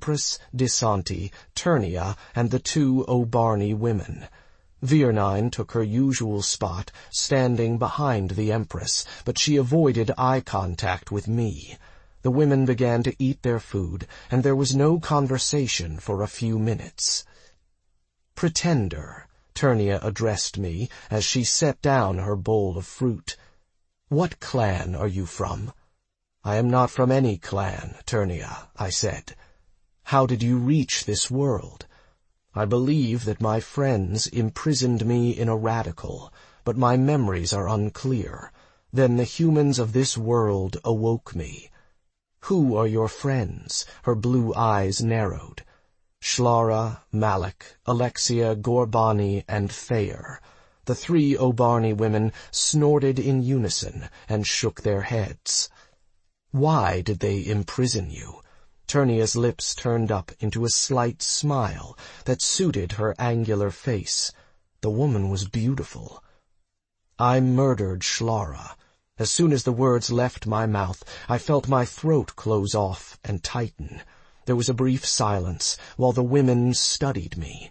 Empress, Disanti, Turnia, and the 2 Obarni women. Virnine took her usual spot, standing behind the Empress, but she avoided eye contact with me. The women began to eat their food, and there was no conversation for a few minutes. "Pretender," Turnia addressed me as she set down her bowl of fruit. "What clan are you from?" "I am not from any clan, Turnia," I said. "How did you reach this world?" "I believe that my friends imprisoned me in a radical, but my memories are unclear. Then the humans of this world awoke me." "Who are your friends?" Her blue eyes narrowed. "Shlara, Malik, Alexia, Gorbani, and Thayer." The 3 Obarni women snorted in unison and shook their heads. "Why did they imprison you?" Turnia's lips turned up into a slight smile that suited her angular face. The woman was beautiful. "I murdered Shlara." As soon as the words left my mouth, I felt my throat close off and tighten. There was a brief silence while the women studied me.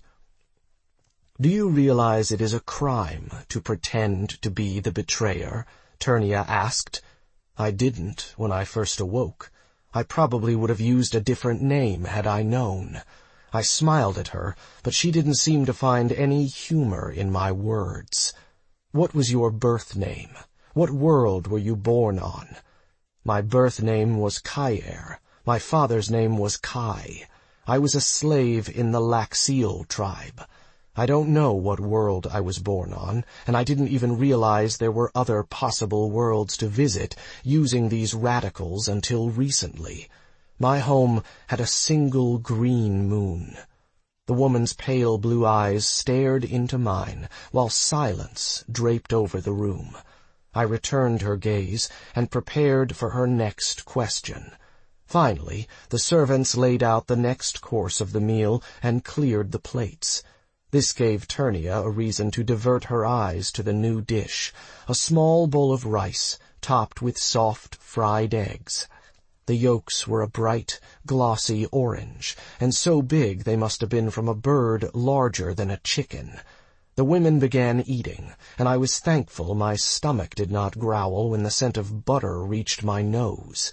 "Do you realize it is a crime to pretend to be the betrayer?" Turnia asked. "I didn't when I first awoke. I probably would have used a different name had I known." I smiled at her, but she didn't seem to find any humor in my words. "What was your birth name? What world were you born on?" "My birth name was Kyer. My father's name was Kai. I was a slave in the Laxeel tribe. I don't know what world I was born on, and I didn't even realize there were other possible worlds to visit using these radicals until recently. My home had a single green moon." The woman's pale blue eyes stared into mine, while silence draped over the room. I returned her gaze and prepared for her next question. Finally, the servants laid out the next course of the meal and cleared the plates. This gave Turnia a reason to divert her eyes to the new dish, a small bowl of rice topped with soft fried eggs. The yolks were a bright, glossy orange, and so big they must have been from a bird larger than a chicken. The women began eating, and I was thankful my stomach did not growl when the scent of butter reached my nose.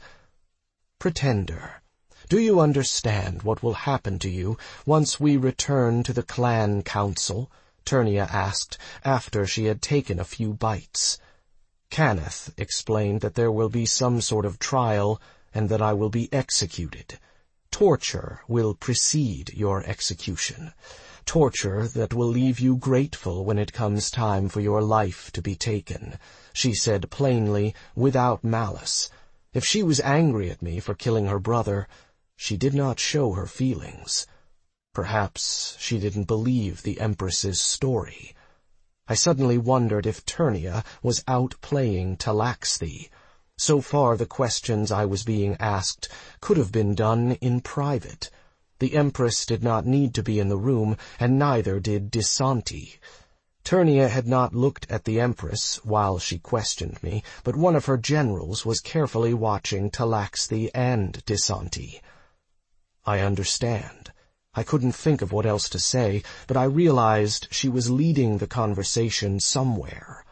"Pretender, do you understand what will happen to you once we return to the clan council?" Turnia asked after she had taken a few bites. "Cannith explained that there will be some sort of trial and that I will be executed. Torture will precede your execution. Torture that will leave you grateful when it comes time for your life to be taken," she said plainly, without malice. If she was angry at me for killing her brother, she did not show her feelings. Perhaps she didn't believe the Empress's story. I suddenly wondered if Turnia was outplaying Talaxthi. So far the questions I was being asked could have been done in private. The Empress did not need to be in the room, and neither did Disanti. Turnia had not looked at the Empress while she questioned me, but one of her generals was carefully watching Talaxthi and Disanti. "I understand." I couldn't think of what else to say, but I realized she was leading the conversation somewhere.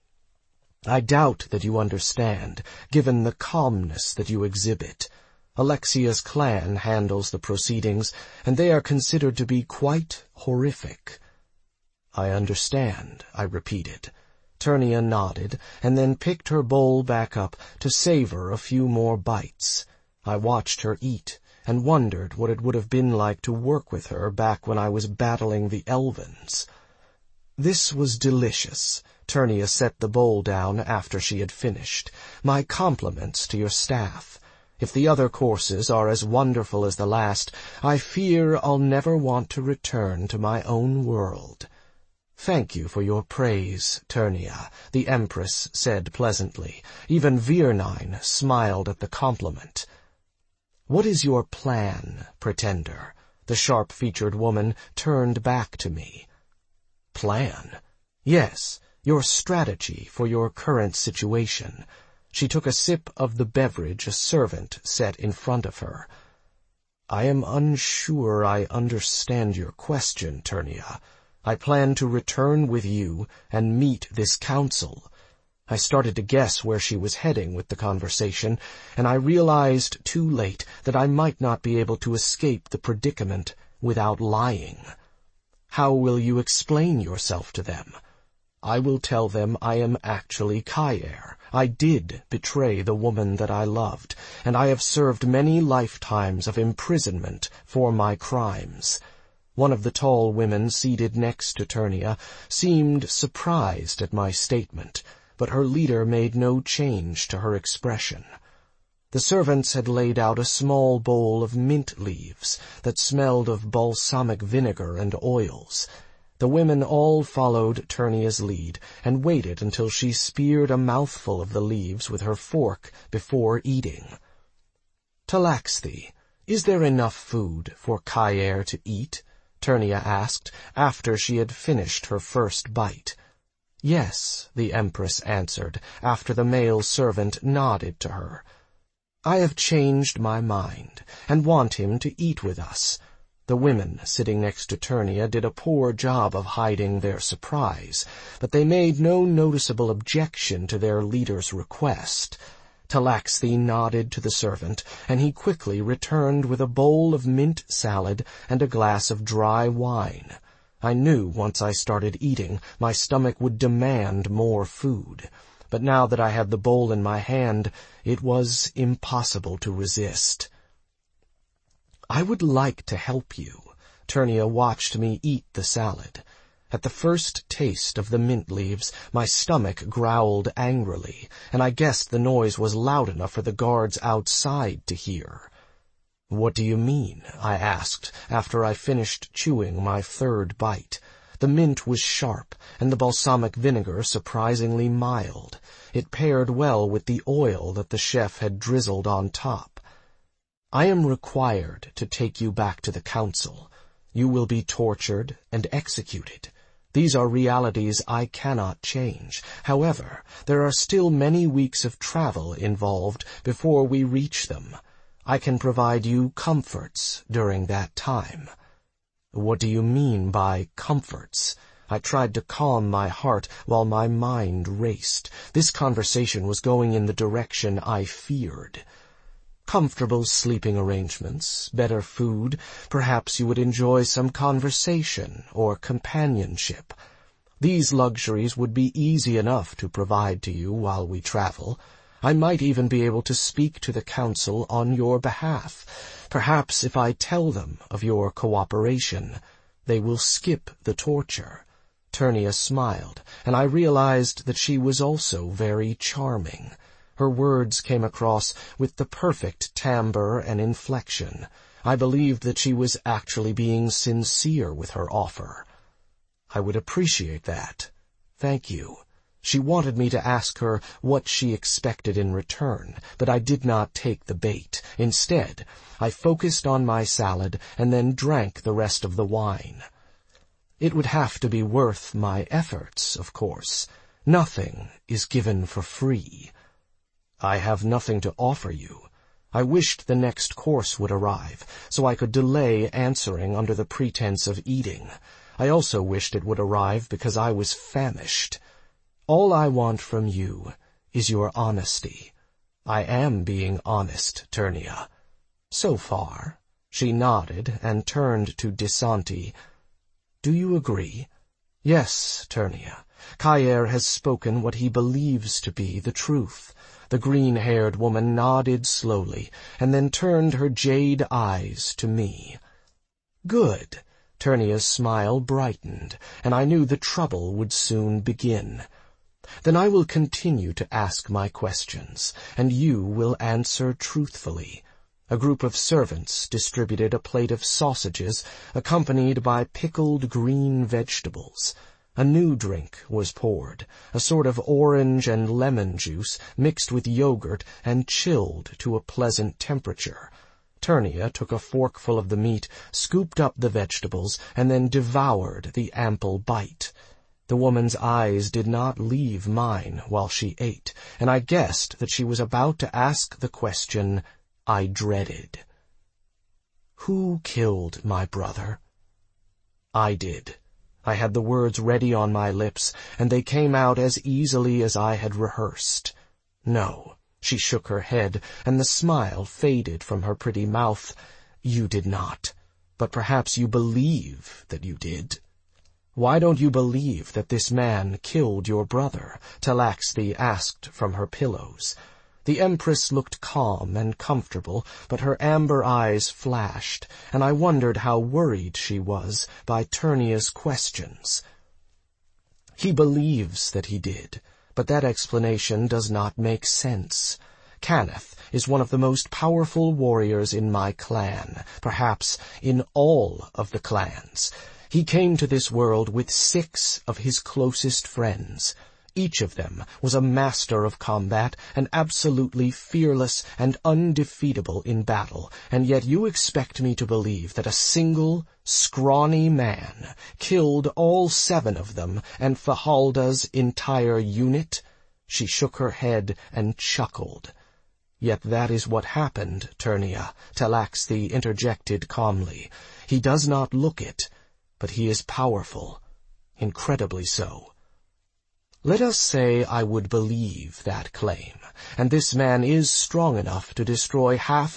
"I doubt that you understand, given the calmness that you exhibit. Alexia's clan handles the proceedings, and they are considered to be quite horrific." "I understand," I repeated. Turnia nodded, and then picked her bowl back up to savor a few more bites. I watched her eat, and wondered what it would have been like to work with her back when I was battling the Elvens. "This was delicious." Turnia set the bowl down after she had finished. "My compliments to your staff. If the other courses are as wonderful as the last, I fear I'll never want to return to my own world." "Thank you for your praise, Turnia," the Empress said pleasantly. Even Virnine smiled at the compliment. "What is your plan, Pretender?" The sharp-featured woman turned back to me. "Plan?" "Yes, your strategy for your current situation." She took a sip of the beverage a servant set in front of her. I am unsure I understand your question, Turnia. I plan to return with you and meet this council. I started to guess where she was heading with the conversation, and I realized too late that I might not be able to escape the predicament without lying. How will you explain yourself to them? I will tell them I am actually Kaer. I did betray the woman that I loved, and I have served many lifetimes of imprisonment for my crimes. One of the tall women seated next to Turnia seemed surprised at my statement, but her leader made no change to her expression. The servants had laid out a small bowl of mint leaves that smelled of balsamic vinegar and oils. The women all followed Turnia's lead and waited until she speared a mouthful of the leaves with her fork before eating. "Talaxthi, is there enough food for Kaer to eat?" Turnia asked after she had finished her first bite. "Yes," the Empress answered after the male servant nodded to her. "I have changed my mind and want him to eat with us." The women sitting next to Turnia did a poor job of hiding their surprise, but they made no noticeable objection to their leader's request. Talaxthi nodded to the servant, and he quickly returned with a bowl of mint salad and a glass of dry wine. I knew once I started eating, my stomach would demand more food. But now that I had the bowl in my hand, it was impossible to resist. "I would like to help you." Turnia watched me eat the salad. At the first taste of the mint leaves, my stomach growled angrily, and I guessed the noise was loud enough for the guards outside to hear. "What do you mean?" I asked after I finished chewing my third bite. The mint was sharp, and the balsamic vinegar surprisingly mild. It paired well with the oil that the chef had drizzled on top. "I am required to take you back to the council. You will be tortured and executed. These are realities I cannot change. However, there are still many weeks of travel involved before we reach them. I can provide you comforts during that time." "What do you mean by comforts?" I tried to calm my heart while my mind raced. This conversation was going in the direction I feared. "Comfortable sleeping arrangements, better food, perhaps you would enjoy some conversation or companionship. These luxuries would be easy enough to provide to you while we travel. I might even be able to speak to the council on your behalf. Perhaps if I tell them of your cooperation, they will skip the torture." Turnia smiled, and I realized that she was also very charming. Her words came across with the perfect timbre and inflection. I believed that she was actually being sincere with her offer. "I would appreciate that. Thank you." She wanted me to ask her what she expected in return, but I did not take the bait. Instead, I focused on my salad and then drank the rest of the wine. It would have to be worth my efforts, of course. Nothing is given for free. "I have nothing to offer you. I wished the next course would arrive, so I could delay answering under the pretense of eating. I also wished it would arrive because I was famished. All I want from you is your honesty." "I am being honest, Turnia." "So far." She nodded and turned to Disanti. "Do you agree?" "Yes, Turnia. Kaer has spoken what he believes to be the truth." The green-haired woman nodded slowly, and then turned her jade eyes to me. "Good." Turnia's smile brightened, and I knew the trouble would soon begin. "Then I will continue to ask my questions, and you will answer truthfully." A group of servants distributed a plate of sausages, accompanied by pickled green vegetables. A new drink was poured, a sort of orange and lemon juice mixed with yogurt and chilled to a pleasant temperature. Turnia took a forkful of the meat, scooped up the vegetables, and then devoured the ample bite. The woman's eyes did not leave mine while she ate, and I guessed that she was about to ask the question I dreaded. Who killed my brother?" I did. I had the words ready on my lips, and they came out as easily as I had rehearsed. "No." She shook her head, and the smile faded from her pretty mouth. "You did not. But perhaps you believe that you did." "Why don't you believe that this man killed your brother?" Talaxthi asked from her pillows. The Empress looked calm and comfortable, but her amber eyes flashed, and I wondered how worried she was by Turnia's questions. "He believes that he did, but that explanation does not make sense. Cannith is one of the most powerful warriors in my clan, perhaps in all of the clans. He came to this world with 6 of his closest friends. Each of them was a master of combat and absolutely fearless and undefeatable in battle, and yet you expect me to believe that a single, scrawny man killed all 7 of them and Fahalda's entire unit?" She shook her head and chuckled. "Yet that is what happened, Turnia," Talaxthi interjected calmly. "He does not look it, but he is powerful, incredibly so. Let us say I would believe that claim, and this man is strong enough to destroy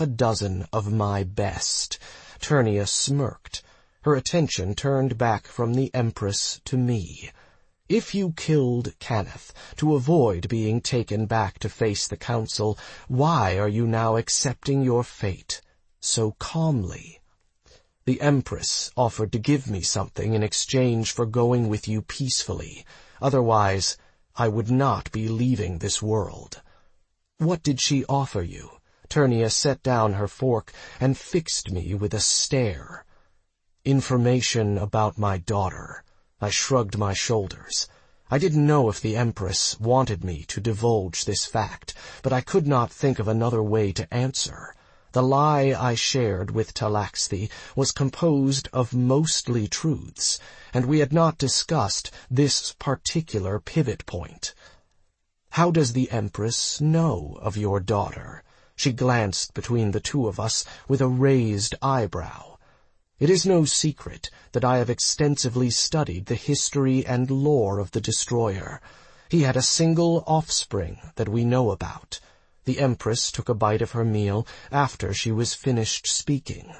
6 of my best." Turnia smirked. Her attention turned back from the Empress to me. "If you killed Cannith to avoid being taken back to face the council, why are you now accepting your fate so calmly?" "The Empress offered to give me something in exchange for going with you peacefully. Otherwise, I would not be leaving this world." "What did she offer you?" Turnia set down her fork and fixed me with a stare. "Information about my daughter." I shrugged my shoulders. I didn't know if the Empress wanted me to divulge this fact, but I could not think of another way to answer. The lie I shared with Talaxthi was composed of mostly truths, and we had not discussed this particular pivot point. "How does the Empress know of your daughter?" She glanced between the 2 of us with a raised eyebrow. "It is no secret that I have extensively studied the history and lore of the Destroyer. He had a single offspring that we know about." The Empress took a bite of her meal after she was finished speaking.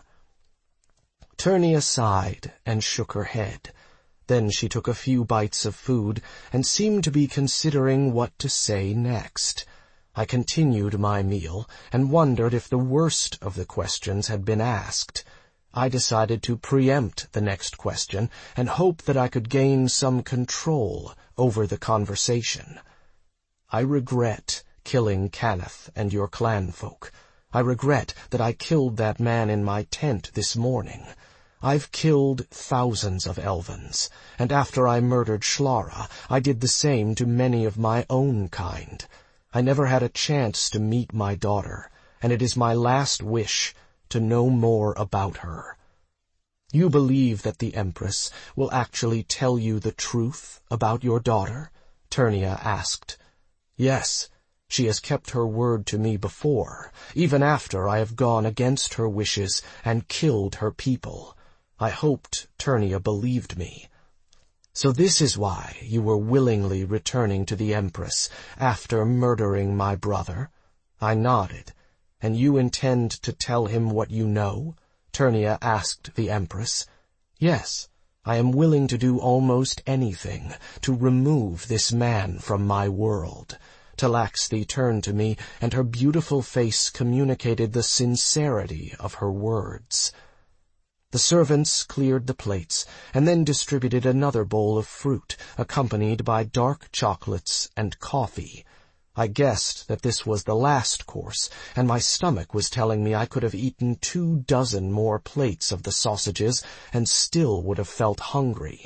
Turnia sighed and shook her head. Then she took a few bites of food and seemed to be considering what to say next. I continued my meal and wondered if the worst of the questions had been asked. I decided to preempt the next question and hope that I could gain some control over the conversation. "I regret killing Cannith and your clan folk. I regret that I killed that man in my tent this morning. I've killed thousands of Elvens, and after I murdered Shlara, I did the same to many of my own kind. I never had a chance to meet my daughter, and it is my last wish to know more about her." "You believe that the Empress will actually tell you the truth about your daughter?" Turnia asked. "Yes. She has kept her word to me before, even after I have gone against her wishes and killed her people. I hoped Turnia believed me." "So this is why you were willingly returning to the Empress after murdering my brother?" I nodded. "And you intend to tell him what you know?" Turnia asked the Empress. "Yes, I am willing to do almost anything to remove this man from my world." Talaxthi turned to me, and her beautiful face communicated the sincerity of her words. The servants cleared the plates, and then distributed another bowl of fruit, accompanied by dark chocolates and coffee. I guessed that this was the last course, and my stomach was telling me I could have eaten 24 more plates of the sausages and still would have felt hungry.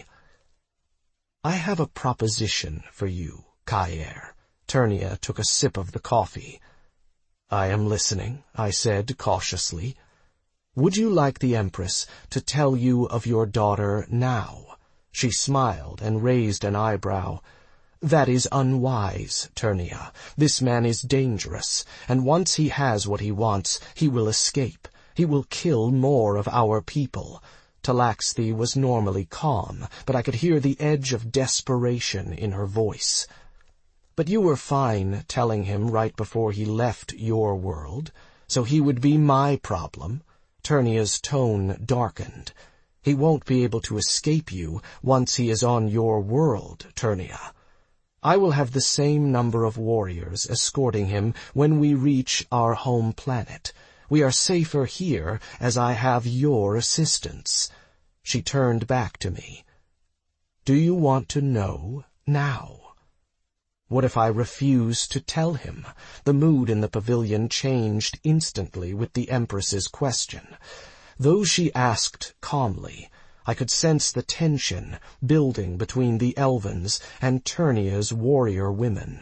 "I have a proposition for you, Kaer." Turnia took a sip of the coffee. "I am listening," I said cautiously. "Would you like the Empress to tell you of your daughter now?" She smiled and raised an eyebrow. "That is unwise, Turnia. This man is dangerous, and once he has what he wants, he will escape. He will kill more of our people." Talaxthi was normally calm, but I could hear the edge of desperation in her voice. "But you were fine telling him right before he left your world, so he would be my problem." Turnia's tone darkened. "He won't be able to escape you once he is on your world, Turnia. I will have the same number of warriors escorting him when we reach our home planet. We are safer here as I have your assistance." She turned back to me. "Do you want to know now?" What if I refuse to tell him? The mood in the pavilion changed instantly with the Empress's question. Though she asked calmly, I could sense the tension building between the Elvens and Turnia's warrior women.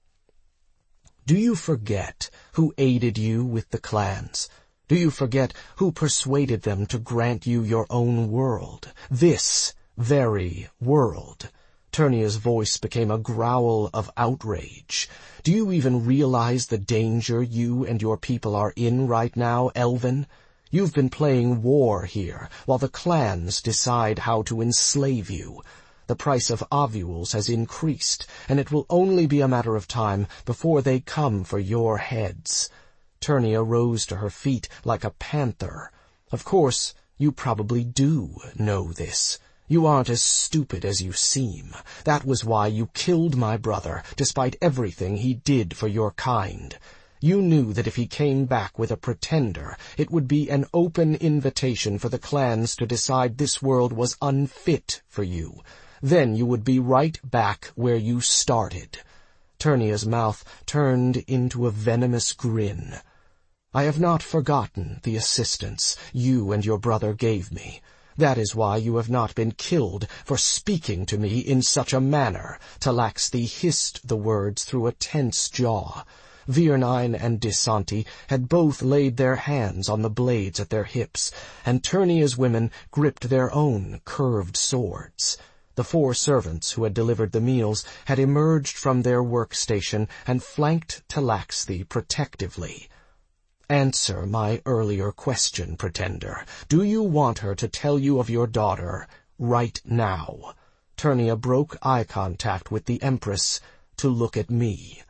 "Do you forget who aided you with the clans? Do you forget who persuaded them to grant you your own world? This very world?" Turnia's voice became a growl of outrage. "Do you even realize the danger you and your people are in right now, Elven? You've been playing war here, while the clans decide how to enslave you. The price of ovules has increased, and it will only be a matter of time before they come for your heads." Turnia rose to her feet like a panther. "Of course, you probably do know this. You aren't as stupid as you seem. That was why you killed my brother, despite everything he did for your kind. You knew that if he came back with a pretender, it would be an open invitation for the clans to decide this world was unfit for you. Then you would be right back where you started." Turnia's mouth turned into a venomous grin. "I have not forgotten the assistance you and your brother gave me. That is why you have not been killed for speaking to me in such a manner." Talaxthi hissed the words through a tense jaw. Virnine and Disanti had both laid their hands on the blades at their hips, and Turnia's women gripped their own curved swords. The 4 servants who had delivered the meals had emerged from their workstation and flanked Talaxthi protectively. "Answer my earlier question, Pretender. Do you want her to tell you of your daughter right now?" Turnia broke eye contact with the Empress to look at me.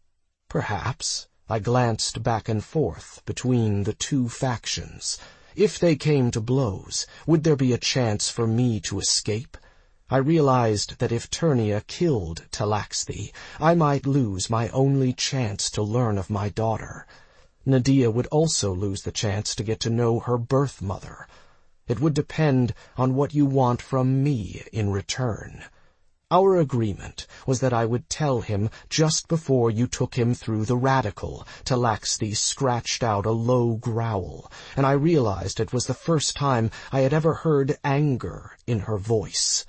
Perhaps. I glanced back and forth between the 2 factions. If they came to blows, would there be a chance for me to escape? I realized that if Turnia killed Talaxthi, I might lose my only chance to learn of my daughter. Nadia would also lose the chance to get to know her birth mother. It would depend on what you want from me in return. Our agreement was that I would tell him just before you took him through the radical. Talaxthi scratched out a low growl, and I realized it was the first time I had ever heard anger in her voice.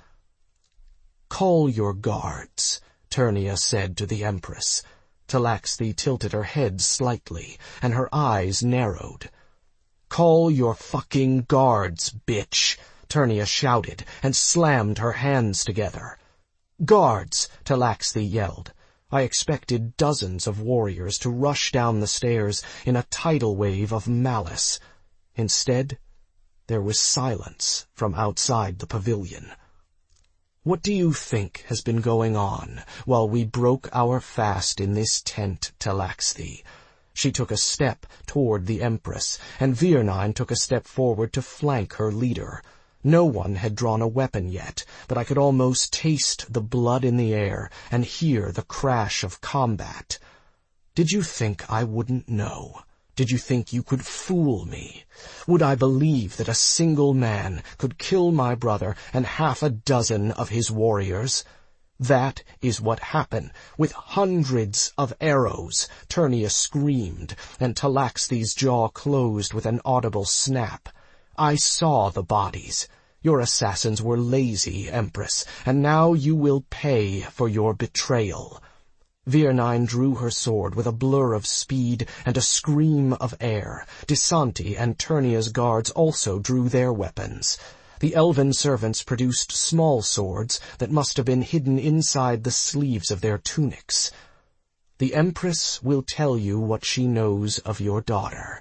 "Call your guards," Turnia said to the Empress. Talaxthi tilted her head slightly, and her eyes narrowed. "Call your fucking guards, bitch!" Turnia shouted, and slammed her hands together. "Guards!" Talaxthi yelled. I expected dozens of warriors to rush down the stairs in a tidal wave of malice. Instead, there was silence from outside the pavilion. "What do you think has been going on while we broke our fast in this tent, Talaxthi?" She took a step toward the Empress, and Virnine took a step forward to flank her leader. No one had drawn a weapon yet, but I could almost taste the blood in the air and hear the crash of combat. "Did you think I wouldn't know? Did you think you could fool me? Would I believe that a single man could kill my brother and 6 of his warriors? That is what happened, with hundreds of arrows." Turnia screamed, and Talaxthi's jaw closed with an audible snap. "I saw the bodies. Your assassins were lazy, Empress, and now you will pay for your betrayal." Virnine drew her sword with a blur of speed and a scream of air. Disanti and Turnia's guards also drew their weapons. The elven servants produced small swords that must have been hidden inside the sleeves of their tunics. "The Empress will tell you what she knows of your daughter."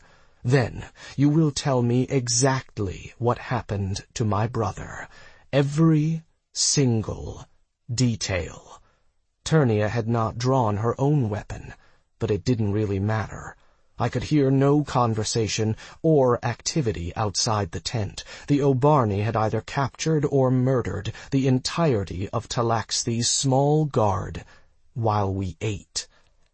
Then you will tell me exactly what happened to my brother. Every single detail. Turnia had not drawn her own weapon, but it didn't really matter. I could hear no conversation or activity outside the tent. The Obarni had either captured or murdered the entirety of Talaxthi's small guard while we ate.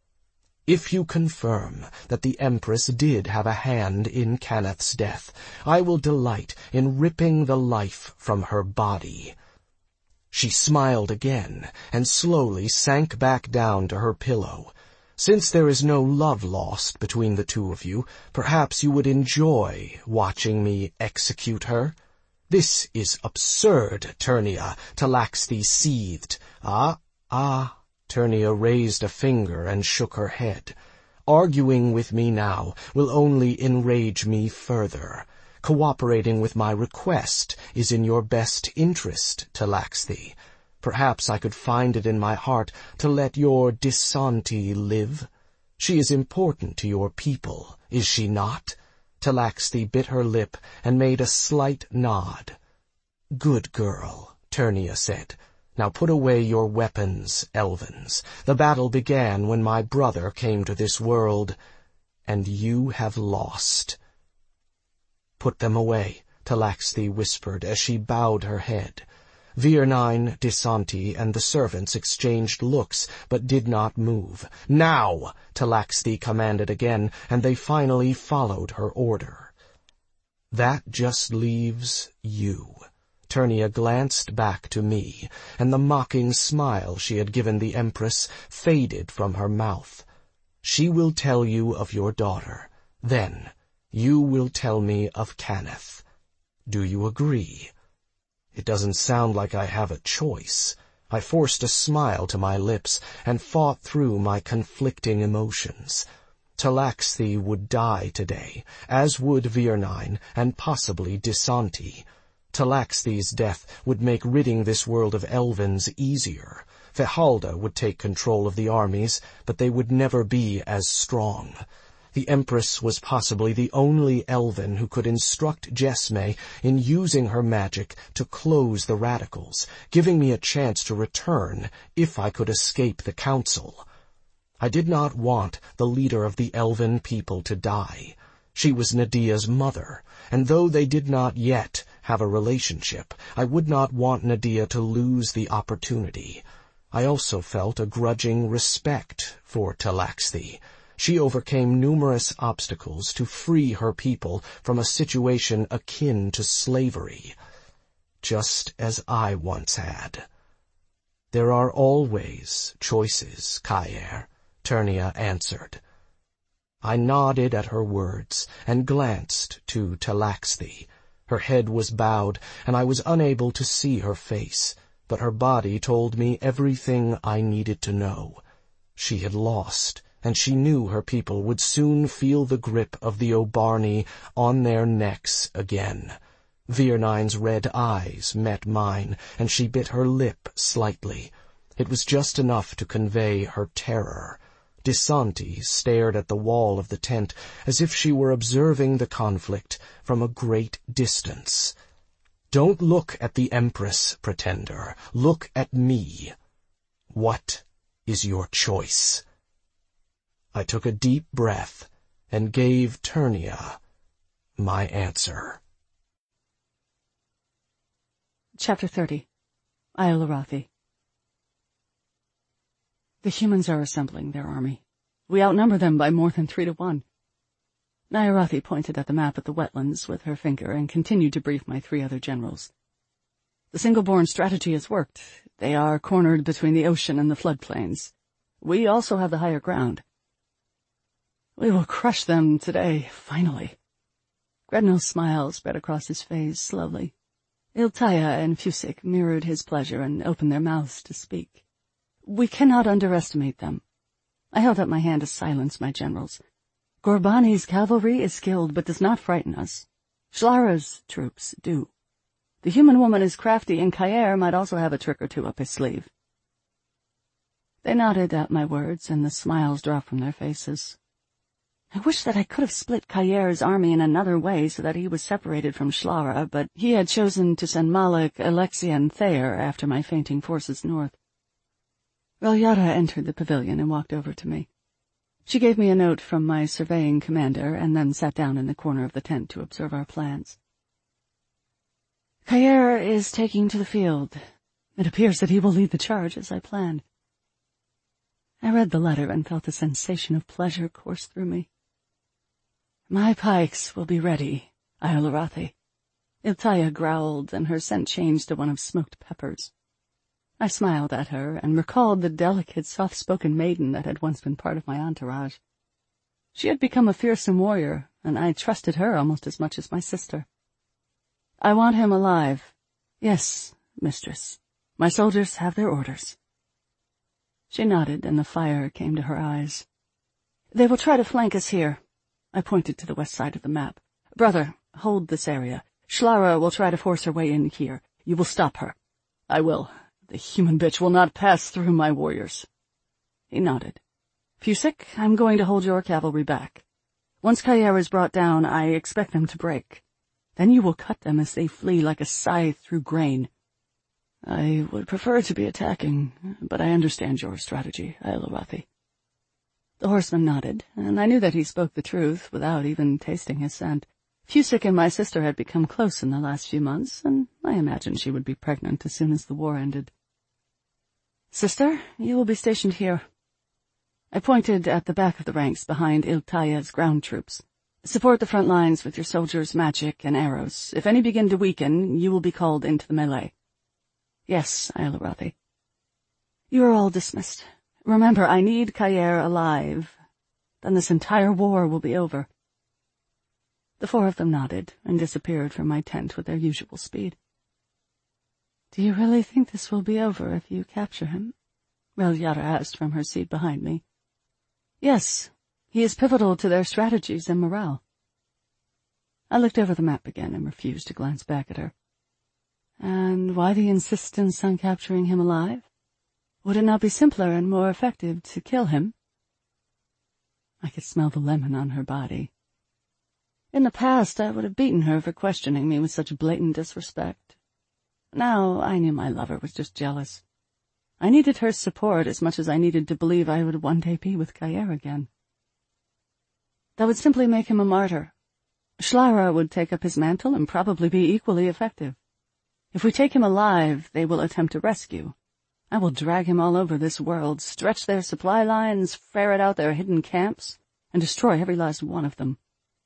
If you confirm that the Empress did have a hand in Cannith's death, I will delight in ripping the life from her body." She smiled again and slowly sank back down to her pillow. "Since there is no love lost between the two of you, perhaps you would enjoy watching me execute her?" "This is absurd, Turnia," Talaxthi seethed. Ah. Turnia raised a finger and shook her head. "Arguing with me now will only enrage me further. Cooperating with my request is in your best interest, Talaxthi. Perhaps I could find it in my heart to let your Disanti live. She is important to your people, is she not?" Talaxthi bit her lip and made a slight nod. "Good girl," Turnia said. "Now put away your weapons, Elvens. The battle began when my brother came to this world, and you have lost." "Put them away," Talaxthi whispered as she bowed her head. Vir9, Disanti, and the servants exchanged looks, but did not move. "Now!" Talaxthi commanded again, and they finally followed her order. "That just leaves you." Turnia glanced back to me, and the mocking smile she had given the Empress faded from her mouth. "She will tell you of your daughter. Then you will tell me of Cannith. Do you agree?" It doesn't sound like I have a choice. I forced a smile to my lips and fought through my conflicting emotions. Talaxthi would die today, as would Vir9 and possibly Disanti. Talaxthi's death would make ridding this world of Elvens easier. Fehalda would take control of the armies, but they would never be as strong. The Empress was possibly the only Elven who could instruct Jesme in using her magic to close the radicals, giving me a chance to return if I could escape the Council. I did not want the leader of the Elven people to die. She was Nadia's mother, and though they did not yet have a relationship, I would not want Nadia to lose the opportunity. I also felt a grudging respect for Talaxthi. She overcame numerous obstacles to free her people from a situation akin to slavery, just as I once had. "There are always choices, Kaer," Turnia answered. I nodded at her words and glanced to Talaxthi. Her head was bowed, and I was unable to see her face, but her body told me everything I needed to know. She had lost, and she knew her people would soon feel the grip of the Obarni on their necks again. Vir9's red eyes met mine, and she bit her lip slightly. It was just enough to convey her terror. Disanti stared at the wall of the tent as if she were observing the conflict from a great distance. "Don't look at the Empress, Pretender. Look at me. What is your choice?" I took a deep breath and gave Turnia my answer. Chapter 30. Iolarathi. The humans are assembling their army. We outnumber them by more than 3-1. Nyarathi pointed at the map of the wetlands with her finger and continued to brief my 3 other generals. The single-born strategy has worked. They are cornered between the ocean and the floodplains. We also have the higher ground. We will crush them today, finally. Grednill's smile spread across his face slowly. Iltaya and Fusik mirrored his pleasure and opened their mouths to speak. We cannot underestimate them. I held out my hand to silence my generals. Gorbani's cavalry is skilled but does not frighten us. Shlara's troops do. The human woman is crafty, and Kaer might also have a trick or two up his sleeve. They nodded at my words, and the smiles dropped from their faces. I wish that I could have split Kayer's army in another way so that he was separated from Shlara, but he had chosen to send Malak, Alexia, and Thayer after my fainting forces north. Ralyata entered the pavilion and walked over to me. She gave me a note from my surveying commander and then sat down in the corner of the tent to observe our plans. Kayer is taking to the field. It appears that he will lead the charge as I planned. I read the letter and felt a sensation of pleasure course through me. My pikes will be ready, Ayolarathi. Iltaya growled, and her scent changed to one of smoked peppers. I smiled at her and recalled the delicate, soft-spoken maiden that had once been part of my entourage. She had become a fearsome warrior, and I trusted her almost as much as my sister. I want him alive. Yes, mistress. My soldiers have their orders. She nodded, and the fire came to her eyes. They will try to flank us here. I pointed to the west side of the map. Brother, hold this area. Shlara will try to force her way in here. You will stop her. I will. The human bitch will not pass through my warriors. He nodded. Fusik, I'm going to hold your cavalry back. Once Kayer is brought down, I expect them to break. Then you will cut them as they flee like a scythe through grain. I would prefer to be attacking, but I understand your strategy, Ayolarathi. The horseman nodded, and I knew that he spoke the truth without even tasting his scent. Fusik and my sister had become close in the last few months, and I imagined she would be pregnant as soon as the war ended. Sister, you will be stationed here. I pointed at the back of the ranks behind Iltaya's ground troops. Support the front lines with your soldiers' magic and arrows. If any begin to weaken, you will be called into the melee. Yes, Ayolarathi. You are all dismissed. Remember, I need Kayer alive. Then this entire war will be over. The four of them nodded and disappeared from my tent with their usual speed. Do you really think this will be over if you capture him? Ralyata asked from her seat behind me. Yes, he is pivotal to their strategies and morale. I looked over the map again and refused to glance back at her. And why the insistence on capturing him alive? Would it not be simpler and more effective to kill him? I could smell the lemon on her body. In the past, I would have beaten her for questioning me with such blatant disrespect. Now, I knew my lover was just jealous. I needed her support as much as I needed to believe I would one day be with Kayer again. That would simply make him a martyr. Shlara would take up his mantle and probably be equally effective. If we take him alive, they will attempt to rescue. I will drag him all over this world, stretch their supply lines, ferret out their hidden camps, and destroy every last one of them.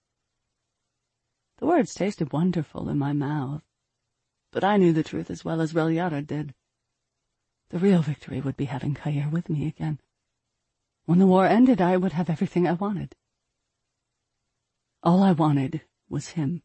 The words tasted wonderful in my mouth, but I knew the truth as well as Ralyata did. The real victory would be having Kayer with me again. When the war ended, I would have everything I wanted. All I wanted was him.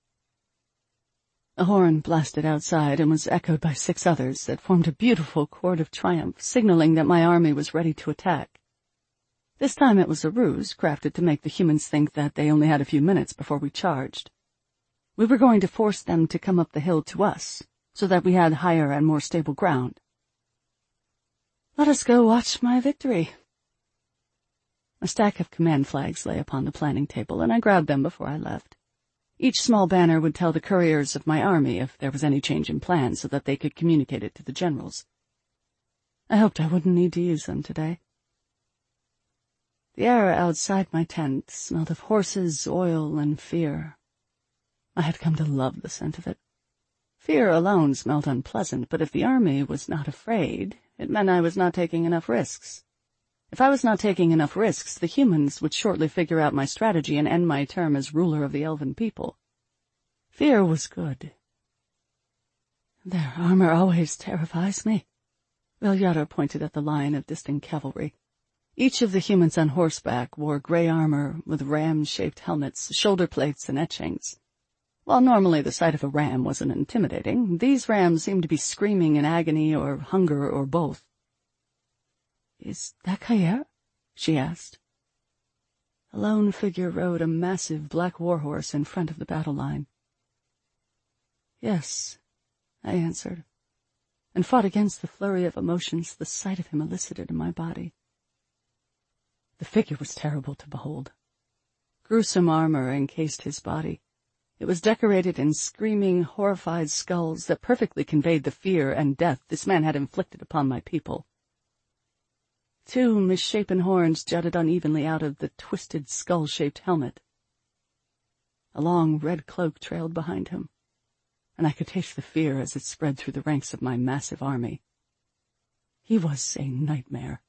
A horn blasted outside and was echoed by 6 others that formed a beautiful chord of triumph, signaling that my army was ready to attack. This time it was a ruse crafted to make the humans think that they only had a few minutes before we charged. We were going to force them to come up the hill to us, so that we had higher and more stable ground. Let us go watch my victory. A stack of command flags lay upon the planning table, and I grabbed them before I left. Each small banner would tell the couriers of my army if there was any change in plans so that they could communicate it to the generals. I hoped I wouldn't need to use them today. The air outside my tent smelled of horses, oil, and fear. I had come to love the scent of it. Fear alone smelled unpleasant, but if the army was not afraid, it meant I was not taking enough risks. If I was not taking enough risks, the humans would shortly figure out my strategy and end my term as ruler of the elven people. Fear was good. Their armor always terrifies me. Ralyata pointed at the line of distant cavalry. Each of the humans on horseback wore gray armor with ram-shaped helmets, shoulder plates, and etchings. While normally the sight of a ram wasn't intimidating, these rams seemed to be screaming in agony or hunger or both. Is that Kayer? She asked. A lone figure rode a massive black warhorse in front of the battle line. Yes, I answered, and fought against the flurry of emotions the sight of him elicited in my body. The figure was terrible to behold. Gruesome armor encased his body. It was decorated in screaming, horrified skulls that perfectly conveyed the fear and death this man had inflicted upon my people. 2 misshapen horns jutted unevenly out of the twisted skull-shaped helmet. A long red cloak trailed behind him, and I could taste the fear as it spread through the ranks of my massive army. He was a nightmare.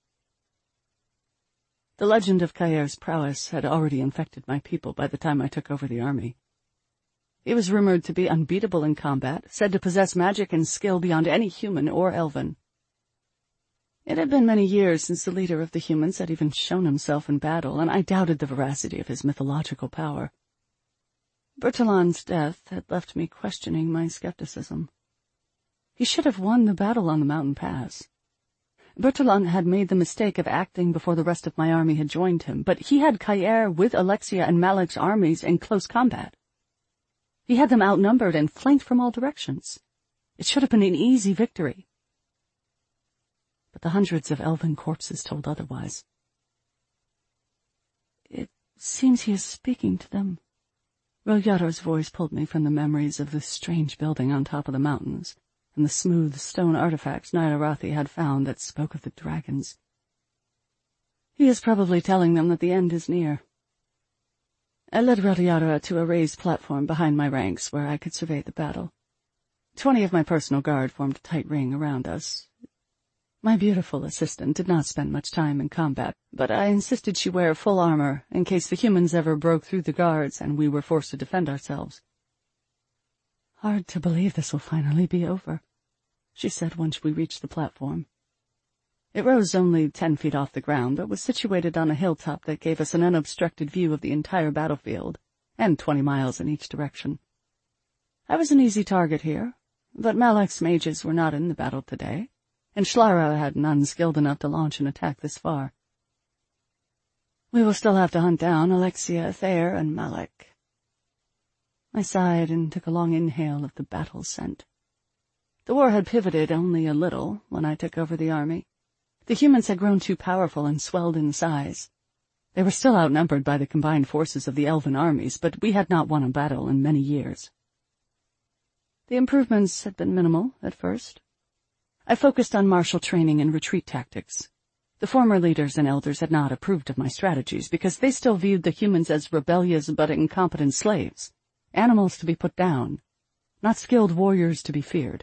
The legend of Khayr's prowess had already infected my people by the time I took over the army. He was rumored to be unbeatable in combat, said to possess magic and skill beyond any human or elven. It had been many years since the leader of the humans had even shown himself in battle, and I doubted the veracity of his mythological power. Bertolan's death had left me questioning my skepticism. He should have won the battle on the mountain pass. Bertolan had made the mistake of acting before the rest of my army had joined him, but he had Khayr with Alexia and Malek's armies in close combat. He had them outnumbered and flanked from all directions. It should have been an easy victory. But the hundreds of elven corpses told otherwise. It seems he is speaking to them. Royaro's voice pulled me from the memories of this strange building on top of the mountains, and the smooth stone artifacts Nyarathi had found that spoke of the dragons. He is probably telling them that the end is near. I led Royaro to a raised platform behind my ranks where I could survey the battle. 20 of my personal guard formed a tight ring around us. My beautiful assistant did not spend much time in combat, but I insisted she wear full armor in case the humans ever broke through the guards and we were forced to defend ourselves. "Hard to believe this will finally be over," she said once we reached the platform. It rose only 10 feet off the ground, but was situated on a hilltop that gave us an unobstructed view of the entire battlefield, and 20 miles in each direction. I was an easy target here, but Malek's mages were not in the battle today, and Shlara had none skilled enough to launch an attack this far. We will still have to hunt down Alexia, Thayer, and Malek. I sighed and took a long inhale of the battle scent. The war had pivoted only a little when I took over the army. The humans had grown too powerful and swelled in size. They were still outnumbered by the combined forces of the elven armies, but we had not won a battle in many years. The improvements had been minimal at first. I focused on martial training and retreat tactics. The former leaders and elders had not approved of my strategies because they still viewed the humans as rebellious but incompetent slaves, animals to be put down, not skilled warriors to be feared.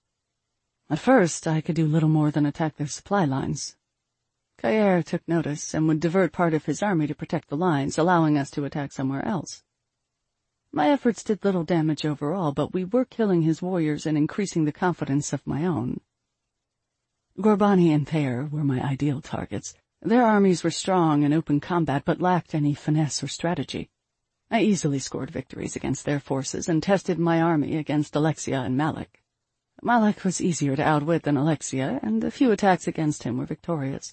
At first, I could do little more than attack their supply lines. Khayr took notice and would divert part of his army to protect the lines, allowing us to attack somewhere else. My efforts did little damage overall, but we were killing his warriors and increasing the confidence of my own. Gorbani and Thayer were my ideal targets. Their armies were strong in open combat, but lacked any finesse or strategy. I easily scored victories against their forces and tested my army against Alexia and Malek. Malek was easier to outwit than Alexia, and a few attacks against him were victorious.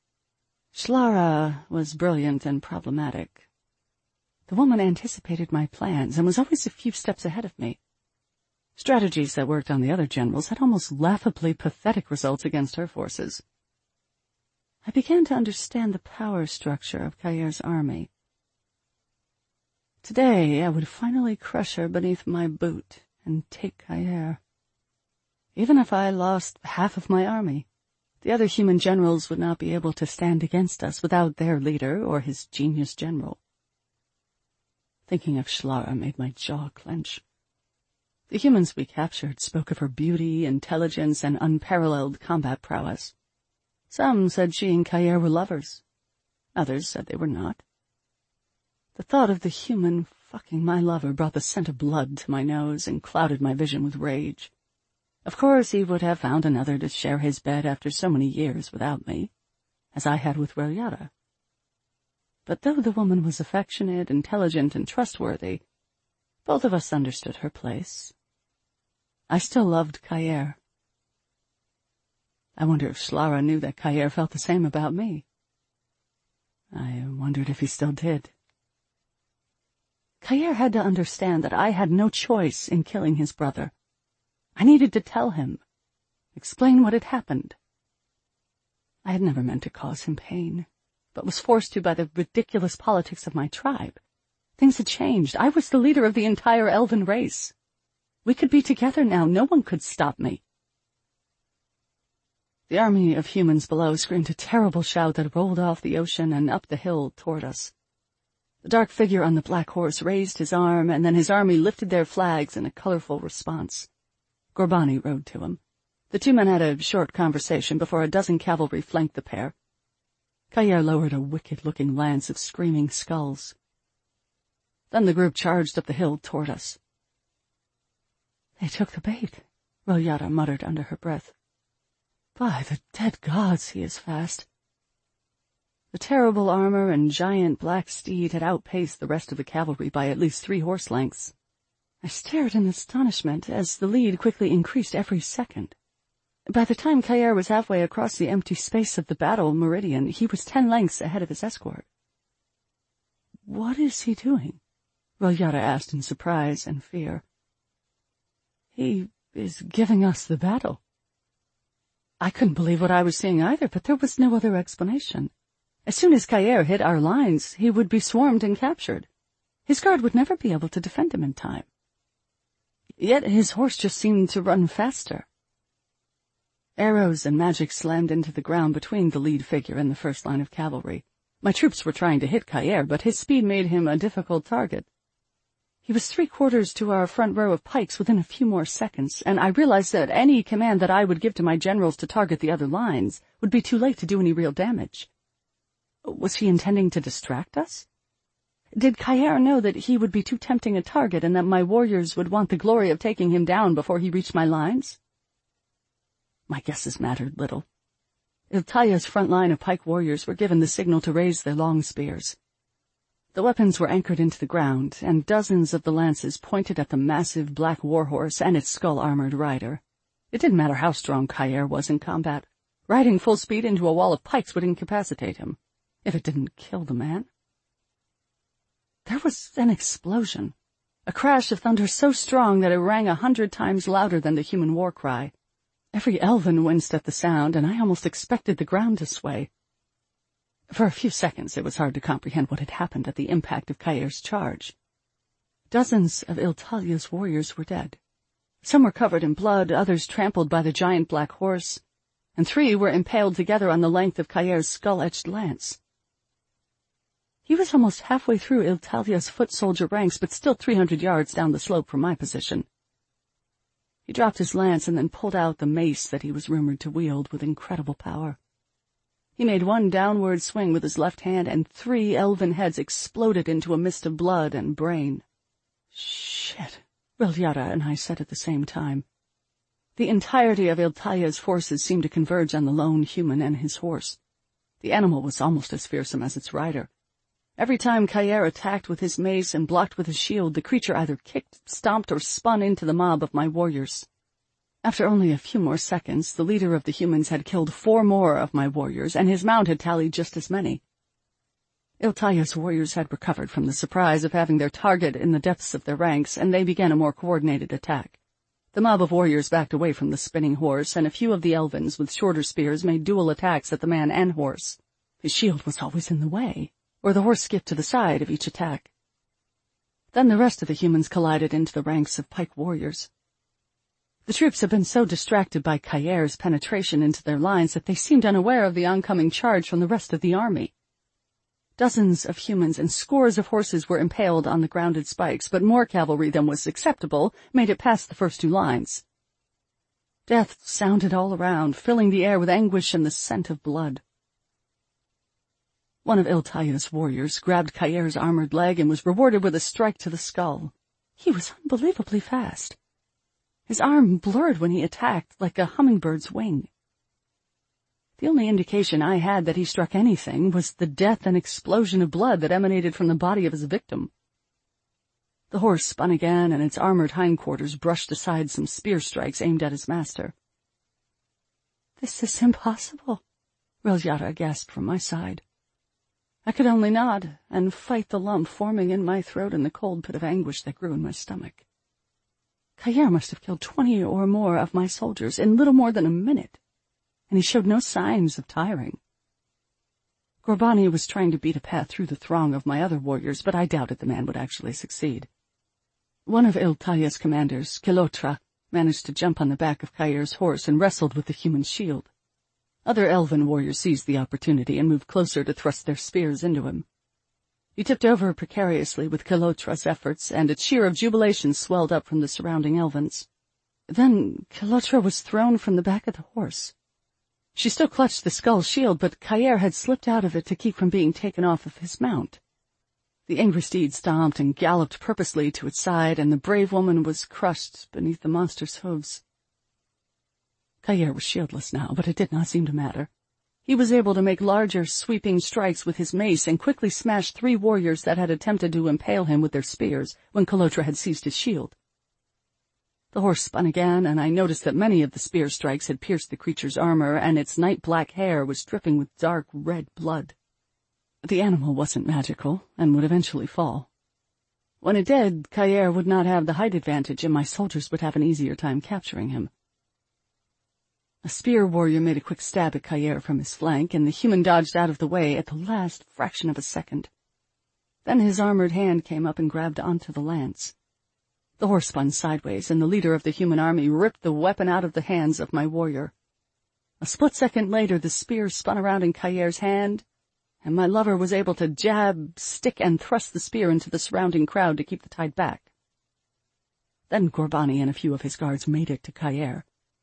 Shlara was brilliant and problematic. The woman anticipated my plans and was always a few steps ahead of me. Strategies that worked on the other generals had almost laughably pathetic results against her forces. I began to understand the power structure of Khayr's army. Today I would finally crush her beneath my boot and take Khayr. Even if I lost half of my army, the other human generals would not be able to stand against us without their leader or his genius general. Thinking of Shlara made my jaw clench. The humans we captured spoke of her beauty, intelligence, and unparalleled combat prowess. Some said she and Khayr were lovers. Others said they were not. The thought of the human fucking my lover brought the scent of blood to my nose and clouded my vision with rage. Of course he would have found another to share his bed after so many years without me, as I had with Royara. But though the woman was affectionate, intelligent, and trustworthy, both of us understood her place. I still loved Khayr. I wonder if Shlara knew that Khayr felt the same about me. I wondered if he still did. Khayr had to understand that I had no choice in killing his brother. I needed to tell him, explain what had happened. I had never meant to cause him pain, but was forced to by the ridiculous politics of my tribe. Things had changed. I was the leader of the entire elven race. We could be together now. No one could stop me. The army of humans below screamed a terrible shout that rolled off the ocean and up the hill toward us. The dark figure on the black horse raised his arm, and then his army lifted their flags in a colorful response. Gorbani rode to him. The two men had a short conversation before a dozen cavalry flanked the pair. Kayer lowered a wicked-looking lance of screaming skulls. Then the group charged up the hill toward us. "They took the bait," Rolyara muttered under her breath. "By the dead gods, he is fast." The terrible armor and giant black steed had outpaced the rest of the cavalry by at least 3 horse lengths. I stared in astonishment as the lead quickly increased every second. By the time Kayer was halfway across the empty space of the battle meridian, he was 10 lengths ahead of his escort. "What is he doing?" Rolyara asked in surprise and fear. "He is giving us the battle." I couldn't believe what I was seeing either, but there was no other explanation. As soon as Kayer hit our lines, he would be swarmed and captured. His guard would never be able to defend him in time. Yet his horse just seemed to run faster. Arrows and magic slammed into the ground between the lead figure and the first line of cavalry. My troops were trying to hit Kayer, but his speed made him a difficult target. He was 3/4 to our front row of pikes within a few more seconds, and I realized that any command that I would give to my generals to target the other lines would be too late to do any real damage. Was he intending to distract us? Did Kayer know that he would be too tempting a target and that my warriors would want the glory of taking him down before he reached my lines? My guesses mattered little. Iltalia's front line of pike warriors were given the signal to raise their long spears. The weapons were anchored into the ground, and dozens of the lances pointed at the massive black warhorse and its skull-armored rider. It didn't matter how strong Kayer was in combat. Riding full speed into a wall of pikes would incapacitate him, if it didn't kill the man. There was an explosion, a crash of thunder so strong that it rang 100 times louder than the human war cry. Every elven winced at the sound, and I almost expected the ground to sway. For a few seconds it was hard to comprehend what had happened at the impact of Kayer's charge. Dozens of Iltalia's warriors were dead. Some were covered in blood, others trampled by the giant black horse, and 3 were impaled together on the length of Kayer's skull-etched lance. He was almost halfway through Iltalia's foot soldier ranks, but still 300 yards down the slope from my position. He dropped his lance and then pulled out the mace that he was rumored to wield with incredible power. He made one downward swing with his left hand, and 3 elven heads exploded into a mist of blood and brain. "Shit," Rolyara and I said at the same time. The entirety of Iltalia's forces seemed to converge on the lone human and his horse. The animal was almost as fearsome as its rider. Every time Kayer attacked with his mace and blocked with his shield, the creature either kicked, stomped, or spun into the mob of my warriors. After only a few more seconds, the leader of the humans had killed 4 more of my warriors, and his mount had tallied just as many. Iltalia's warriors had recovered from the surprise of having their target in the depths of their ranks, and they began a more coordinated attack. The mob of warriors backed away from the spinning horse, and a few of the elvens with shorter spears made dual attacks at the man and horse. His shield was always in the way, or the horse skipped to the side of each attack. Then the rest of the humans collided into the ranks of pike warriors. The troops had been so distracted by Kayer's penetration into their lines that they seemed unaware of the oncoming charge from the rest of the army. Dozens of humans and scores of horses were impaled on the grounded spikes, but more cavalry than was acceptable made it past the first 2 lines. Death sounded all around, filling the air with anguish and the scent of blood. One of Iltalia's warriors grabbed Kayer's armored leg and was rewarded with a strike to the skull. He was unbelievably fast. His arm blurred when he attacked, like a hummingbird's wing. The only indication I had that he struck anything was the death and explosion of blood that emanated from the body of his victim. The horse spun again, and its armored hindquarters brushed aside some spear strikes aimed at his master. "This is impossible," Rolyara gasped from my side. I could only nod and fight the lump forming in my throat and the cold pit of anguish that grew in my stomach. Kayer must have killed 20 or more of my soldiers in little more than a minute, and he showed no signs of tiring. Gorbani was trying to beat a path through the throng of my other warriors, but I doubted the man would actually succeed. One of Iltaya's commanders, Kilotra, managed to jump on the back of Kayer's horse and wrestled with the human shield. Other elven warriors seized the opportunity and moved closer to thrust their spears into him. He tipped over precariously with Kilotra's efforts, and a cheer of jubilation swelled up from the surrounding elvens. Then Kilotra was thrown from the back of the horse. She still clutched the skull shield, but Kayer had slipped out of it to keep from being taken off of his mount. The angry steed stomped and galloped purposely to its side, and the brave woman was crushed beneath the monster's hooves. Kayer was shieldless now, but it did not seem to matter. He was able to make larger, sweeping strikes with his mace and quickly smashed 3 warriors that had attempted to impale him with their spears when Kilotra had seized his shield. The horse spun again, and I noticed that many of the spear strikes had pierced the creature's armor, and its night-black hair was dripping with dark red blood. The animal wasn't magical, and would eventually fall. When it did, Kayer would not have the height advantage, and my soldiers would have an easier time capturing him. A spear warrior made a quick stab at Kayer from his flank, and the human dodged out of the way at the last fraction of a second. Then his armored hand came up and grabbed onto the lance. The horse spun sideways, and the leader of the human army ripped the weapon out of the hands of my warrior. A split second later, the spear spun around in Kayer's hand, and my lover was able to jab, stick, and thrust the spear into the surrounding crowd to keep the tide back. Then Gorbani and a few of his guards made it to Kayer.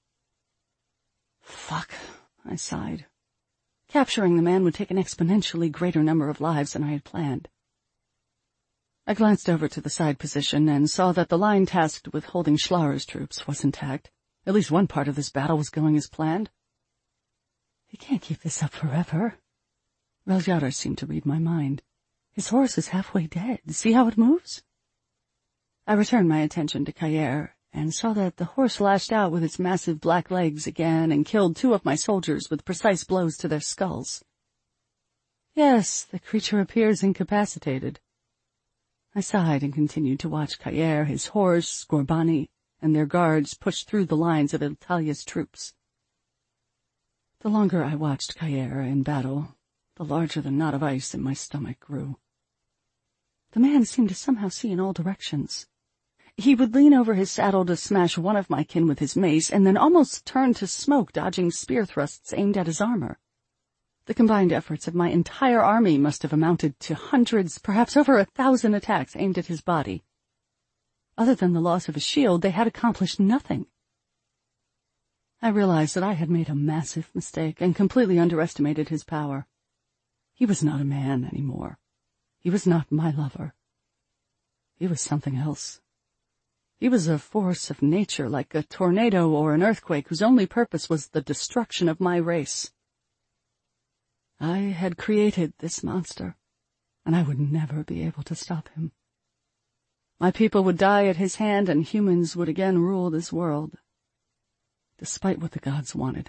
Fuck, I sighed. Capturing the man would take an exponentially greater number of lives than I had planned. I glanced over to the side position and saw that the line tasked with holding Schlarer's troops was intact. At least one part of this battle was going as planned. He can't keep this up forever. Reljara seemed to read my mind. His horse is halfway dead. See how it moves? I returned my attention to Kayer and saw that the horse lashed out with its massive black legs again and killed 2 of my soldiers with precise blows to their skulls. Yes, the creature appears incapacitated. I sighed and continued to watch Kayer, his horse, Gorbani, and their guards push through the lines of Iltaya's troops. The longer I watched Kayer in battle, the larger the knot of ice in my stomach grew. The man seemed to somehow see in all directions. He would lean over his saddle to smash one of my kin with his mace, and then almost turn to smoke, dodging spear thrusts aimed at his armor. The combined efforts of my entire army must have amounted to hundreds, perhaps over 1,000 attacks aimed at his body. Other than the loss of his shield, they had accomplished nothing. I realized that I had made a massive mistake and completely underestimated his power. He was not a man anymore. He was not my lover. He was something else. He was a force of nature, like a tornado or an earthquake, whose only purpose was the destruction of my race. I had created this monster, and I would never be able to stop him. My people would die at his hand, and humans would again rule this world, despite what the gods wanted.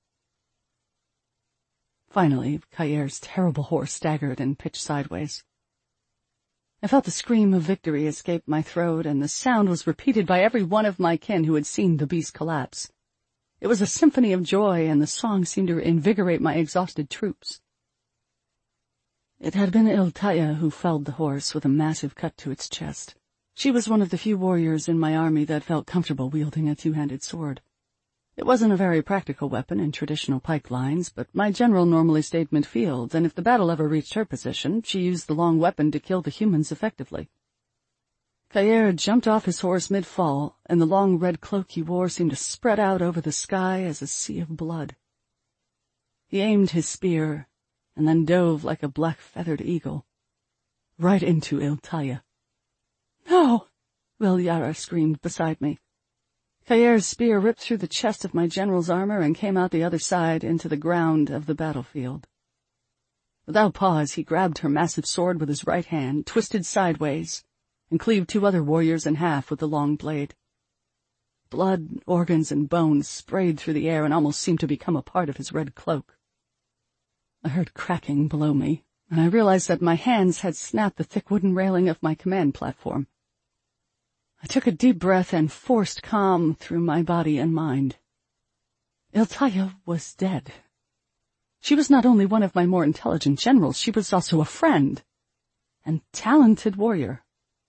Finally, Kayer's terrible horse staggered and pitched sideways. I felt the scream of victory escape my throat, and the sound was repeated by every one of my kin who had seen the beast collapse. It was a symphony of joy, and the song seemed to invigorate my exhausted troops. It had been Iltaya who felled the horse with a massive cut to its chest. She was one of the few warriors in my army that felt comfortable wielding a 2-handed sword. It wasn't a very practical weapon in traditional pike lines, but my general normally stayed midfield, and if the battle ever reached her position, she used the long weapon to kill the humans effectively. Kayer jumped off his horse mid-fall, and the long red cloak he wore seemed to spread out over the sky as a sea of blood. He aimed his spear, and then dove like a black-feathered eagle, right into Iltaya. "No!" Reljara screamed beside me. Kayer's spear ripped through the chest of my general's armor and came out the other side into the ground of the battlefield. Without pause, he grabbed her massive sword with his right hand, twisted sideways, and cleaved 2 other warriors in half with the long blade. Blood, organs, and bones sprayed through the air and almost seemed to become a part of his red cloak. I heard cracking below me, and I realized that my hands had snapped the thick wooden railing of my command platform. I took a deep breath and forced calm through my body and mind. Iltaya was dead. She was not only one of my more intelligent generals, she was also a friend and talented warrior.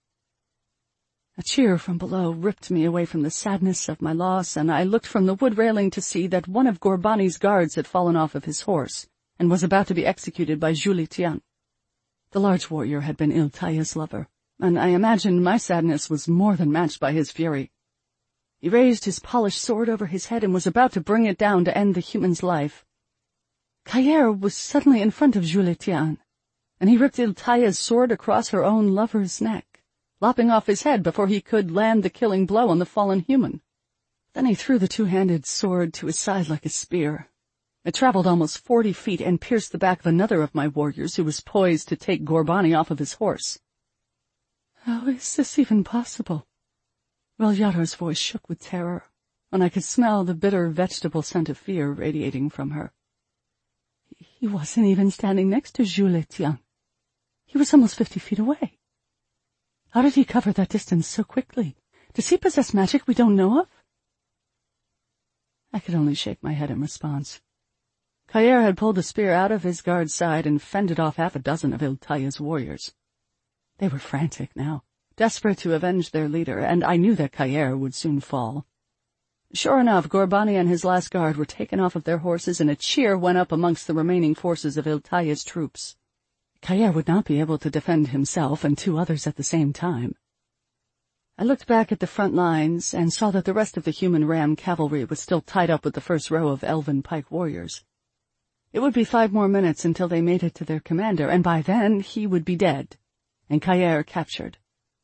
A cheer from below ripped me away from the sadness of my loss, and I looked from the wood railing to see that one of Gorbani's guards had fallen off of his horse and was about to be executed by Julie Tian. The large warrior had been Iltaya's lover, and I imagined my sadness was more than matched by his fury. He raised his polished sword over his head and was about to bring it down to end the human's life. Kayer was suddenly in front of Julie Tian, and he ripped Iltaya's sword across her own lover's neck, lopping off his head before he could land the killing blow on the fallen human. Then he threw the two-handed sword to his side like a spear. It traveled almost 40 feet and pierced the back of another of my warriors who was poised to take Gorbani off of his horse. How is this even possible? Relyatar's voice shook with terror, and I could smell the bitter vegetable scent of fear radiating from her. He wasn't even standing next to Julie Tian. He was almost 50 feet away. How did he cover that distance so quickly? Does he possess magic we don't know of? I could only shake my head in response. Kayer had pulled the spear out of his guard's side and fended off half a dozen of Iltaya's warriors. They were frantic now, desperate to avenge their leader, and I knew that Kayer would soon fall. Sure enough, Gorbani and his last guard were taken off of their horses, and a cheer went up amongst the remaining forces of Iltaya's troops. Kayer would not be able to defend himself and 2 others at the same time. I looked back at the front lines and saw that the rest of the human ram cavalry was still tied up with the first row of elven pike warriors. It would be 5 more minutes until they made it to their commander, and by then he would be dead, and Kayer captured.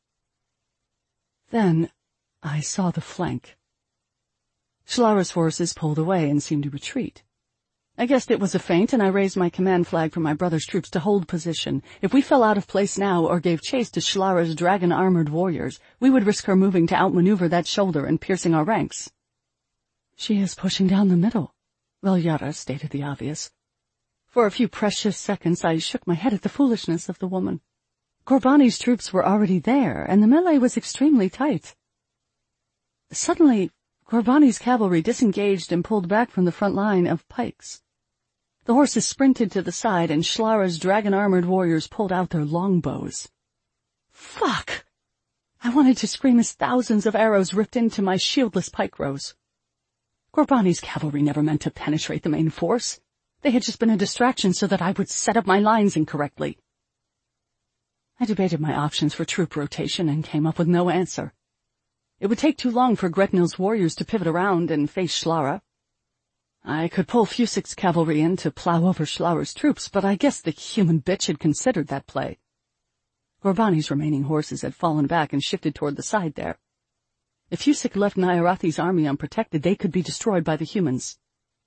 Then I saw the flank. Shlara's forces pulled away and seemed to retreat. I guessed it was a feint, and I raised my command flag for my brother's troops to hold position. If we fell out of place now or gave chase to Shlara's dragon-armored warriors, we would risk her moving to outmaneuver that shoulder and piercing our ranks. She is pushing down the middle, Relyatar stated the obvious. For a few precious seconds I shook my head at the foolishness of the woman. Gorbani's troops were already there, and the melee was extremely tight. Suddenly, Gorbani's cavalry disengaged and pulled back from the front line of pikes. The horses sprinted to the side, and Shlara's dragon-armored warriors pulled out their longbows. Fuck! I wanted to scream as thousands of arrows ripped into my shieldless pike rows. Gorbani's cavalry never meant to penetrate the main force. They had just been a distraction so that I would set up my lines incorrectly. I debated my options for troop rotation and came up with no answer. It would take too long for Gretnil's warriors to pivot around and face Shlara. I could pull Fusik's cavalry in to plow over Shlara's troops, but I guess the human bitch had considered that play. Gorbani's remaining horses had fallen back and shifted toward the side there. If Fusik left Nyarathi's army unprotected, they could be destroyed by the humans.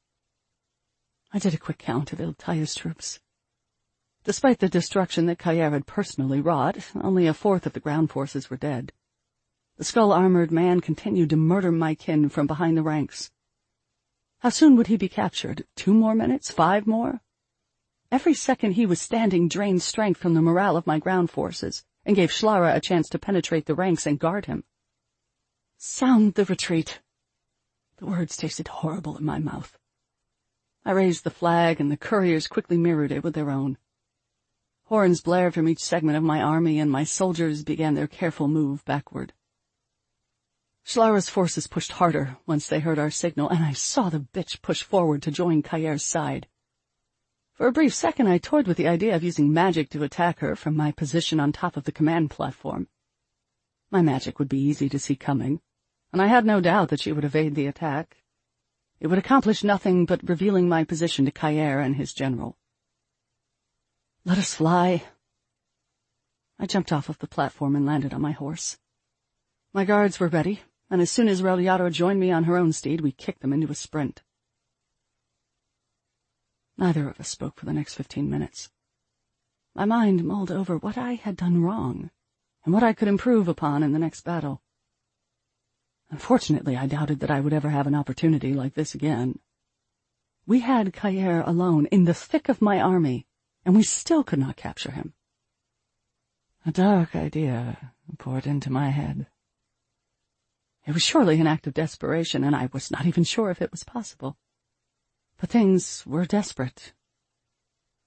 I did a quick count of Iltaya's troops. Despite the destruction that Kayer had personally wrought, only 1/4 of the ground forces were dead. The skull-armored man continued to murder my kin from behind the ranks. How soon would he be captured? 2 more minutes? 5 more? Every second he was standing drained strength from the morale of my ground forces, and gave Shlara a chance to penetrate the ranks and guard him. Sound the retreat. The words tasted horrible in my mouth. I raised the flag, and the couriers quickly mirrored it with their own. Horns blared from each segment of my army, and my soldiers began their careful move backward. Shlara's forces pushed harder once they heard our signal, and I saw the bitch push forward to join Kayer's side. For a brief second I toyed with the idea of using magic to attack her from my position on top of the command platform. My magic would be easy to see coming, and I had no doubt that she would evade the attack. It would accomplish nothing but revealing my position to Kayer and his general. Let us fly. I jumped off of the platform and landed on my horse. My guards were ready, and as soon as Relyatar joined me on her own steed, we kicked them into a sprint. Neither of us spoke for the next 15 minutes. My mind mulled over what I had done wrong, and what I could improve upon in the next battle. Unfortunately, I doubted that I would ever have an opportunity like this again. We had Kayer alone, in the thick of my army, and we still could not capture him. A dark idea poured into my head. It was surely an act of desperation, and I was not even sure if it was possible. But things were desperate,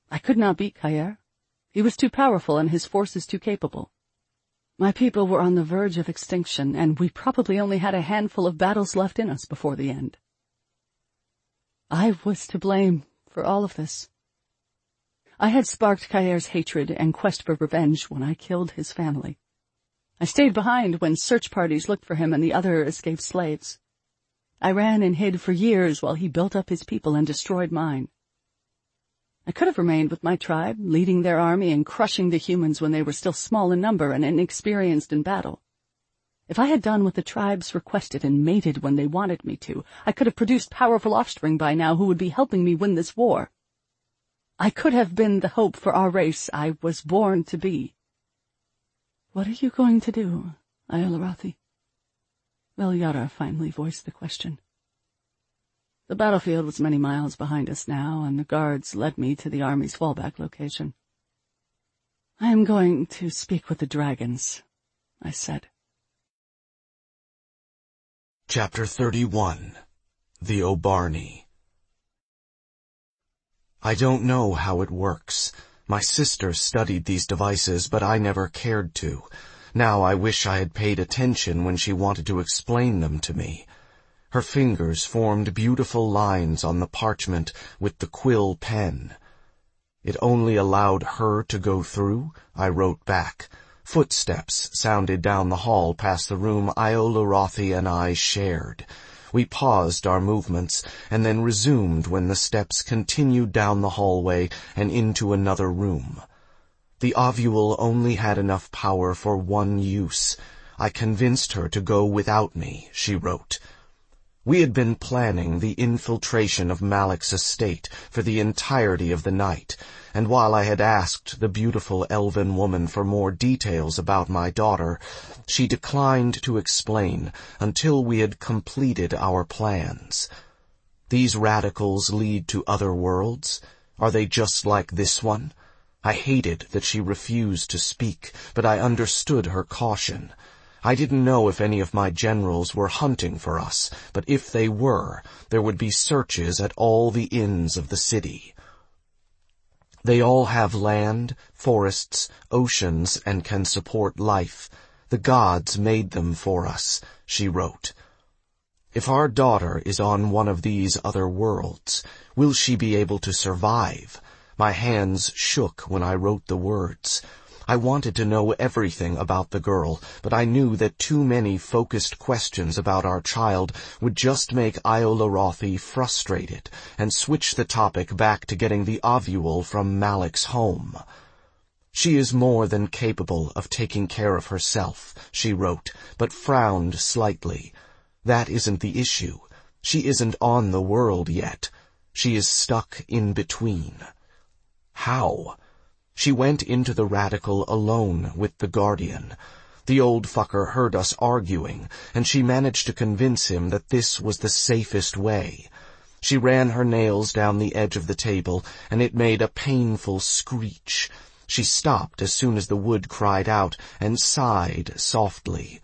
I could not beat Kaer. He was too powerful and his forces too capable. My people were on the verge of extinction, and we probably only had a handful of battles left in us before the end. I was to blame for all of this. I had sparked Kaer's hatred and quest for revenge when I killed his family. I stayed behind when search parties looked for him and the other escaped slaves. I ran and hid for years while he built up his people and destroyed mine. I could have remained with my tribe, leading their army and crushing the humans when they were still small in number and inexperienced in battle. If I had done what the tribes requested and mated when they wanted me to, I could have produced powerful offspring by now who would be helping me win this war. I could have been the hope for our race I was born to be. What are you going to do, Ayala Rathi? Velyara finally voiced the question. The battlefield was many miles behind us now, and the guards led me to the army's fallback location. I am going to speak with the dragons, I said. Chapter 31. The Obarni. I don't know how it works. My sister studied these devices, but I never cared to. Now I wish I had paid attention when she wanted to explain them to me. Her fingers formed beautiful lines on the parchment with the quill pen. It only allowed her to go through, I wrote back. Footsteps sounded down the hall past the room Ayala Rathi and I shared. We paused our movements and then resumed when the steps continued down the hallway and into another room. The ovule only had enough power for one use. I convinced her to go without me, she wrote. We had been planning the infiltration of Malik's estate for the entirety of the night, and while I had asked the beautiful elven woman for more details about my daughter, she declined to explain until we had completed our plans. These radicals lead to other worlds? Are they just like this one? I hated that she refused to speak, but I understood her caution. I didn't know if any of my generals were hunting for us, but if they were, there would be searches at all the inns of the city. They all have land, forests, oceans, and can support life. The gods made them for us, she wrote. If our daughter is on one of these other worlds, will she be able to survive? My hands shook when I wrote the words. I wanted to know everything about the girl, but I knew that too many focused questions about our child would just make Ayala Rathi frustrated and switch the topic back to getting the ovule from Malik's home. She is more than capable of taking care of herself, she wrote, but frowned slightly. That isn't the issue. She isn't on the world yet. She is stuck in between. How? She went into the radical alone with the Guardian. The old fucker heard us arguing, and she managed to convince him that this was the safest way. She ran her nails down the edge of the table, and it made a painful screech. She stopped as soon as the wood cried out, and sighed softly.